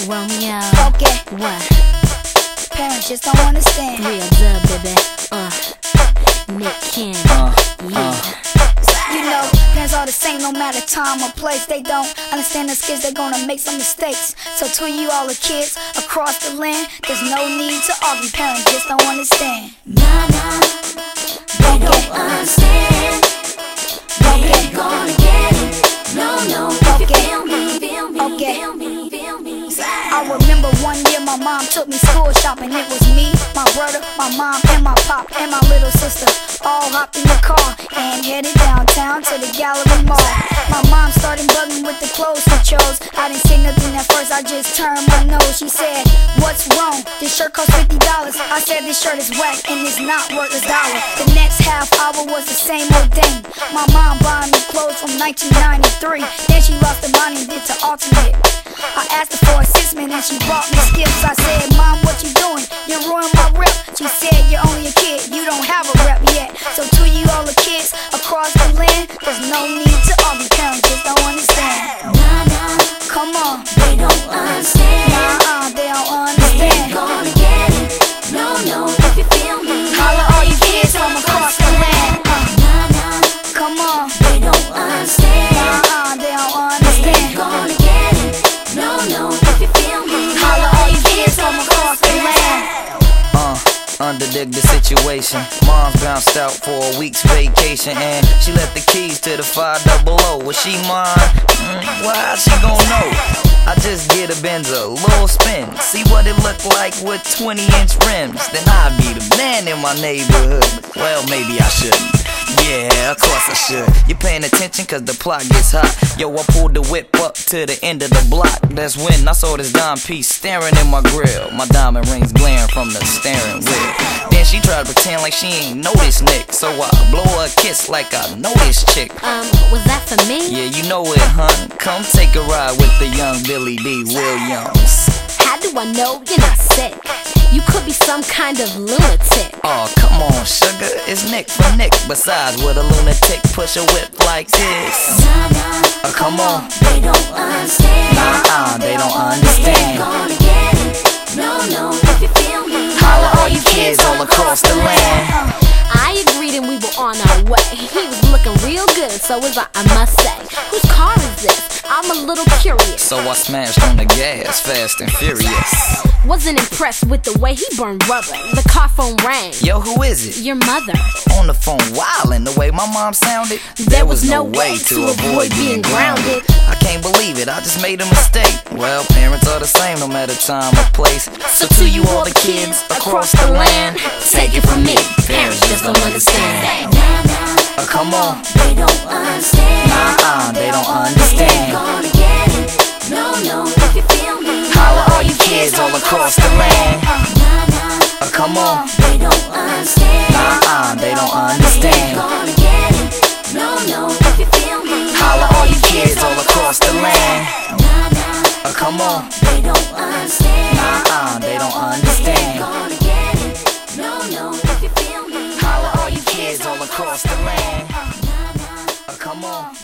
Romeo. Okay. What? Parents just don't understand. Real dub, baby. Nick Cannon. Yeah. You know, parents are the same no matter time or place. They don't understand us kids, they're gonna make some mistakes. So to you all the kids across the land, there's no need to argue. Parents just don't understand. Nah, they don't understand. They ain't gonna get it. No, if you feel me, feel me, feel me, feel me. I remember one year my mom took me school shopping. It was me, my brother, my mom, and my pop, and my little sister all hopped in the car and headed downtown to the Gallery Mall. My mom started bugging with the clothes we chose. I didn't say nothing at first, I just turned my nose. She said, "What's wrong? This shirt costs $50. I said, "This shirt is whack and it's not worth $1." The next half hour was the same old thing. My mom buying me clothes from 1993. Then she lost her mind and did to alternate. I asked her for assistance and she bought me skips. I said, "Mom, what you doing? You ruined my rep." She said, "You're only a kid, you don't have a rep yet." So to you all the kids across the land, there's no need to argue. Parents just don't understand. Nah, Come on. they don't understand. They don't They understand. ain't gonna get it. No, if you feel me. Holla all you kids from across the land. Nah, Come on. they don't understand. They don't They ain't understand. gonna get it. No, if you feel me. Holla all you kids from across the land. Underdig the situation. Mom's bounced out for a week's vacation and she left the keys to the 500. Was she mine? Well, how she gon' know? I just get a Benz, a little spin, see what it look like with 20-inch rims. Then I'd be the man in my neighborhood. Well, maybe I shouldn't. Yeah, of course I should. You paying attention cause the plot gets hot. Yo, I pulled the whip up to the end of the block. That's when I saw this dime piece staring in my grill. My diamond rings glaring from the steering wheel. Then she tried to pretend like she ain't noticed Nick. So I blow her a kiss like I know this chick. Was that for me? Yeah, you know it, hun. Come take a ride with the young Billy D. Williams. How do I know you're not sick? You could be some kind of lunatic. Oh, come on, sugar, it's Nick from Nick. Besides, would a lunatic push a whip like this? Nah, Come on. they don't understand. They don't They ain't understand. gonna get it. No, if you feel me. Holla all you kids all across the land. I agreed and we were on our way. He was looking real good, so was I must say. Whose car is this? I'm a little curious. So I smashed on the gas, fast and furious. Wasn't impressed with the way he burned rubber. The car phone rang. Yo, who is it? Your mother. On the phone wildin', the way my mom sounded. There was no way to avoid being grounded. I can't believe it, I just made a mistake. Well, parents are the same no matter time or place. So to you all the kids across the land, take it from me, parents just don't understand. Come on. They don't understand. They don't understand. Gonna get it. No, if you feel me. Holla all you kids all across the land. Come on. They don't understand. They don't understand. Gonna get it. No, if you feel me. Holla all you kids all across the land. Come on. They don't understand. They don't understand. Gonna get it. No, if you feel me. Holla all you kids all across the land. Come on.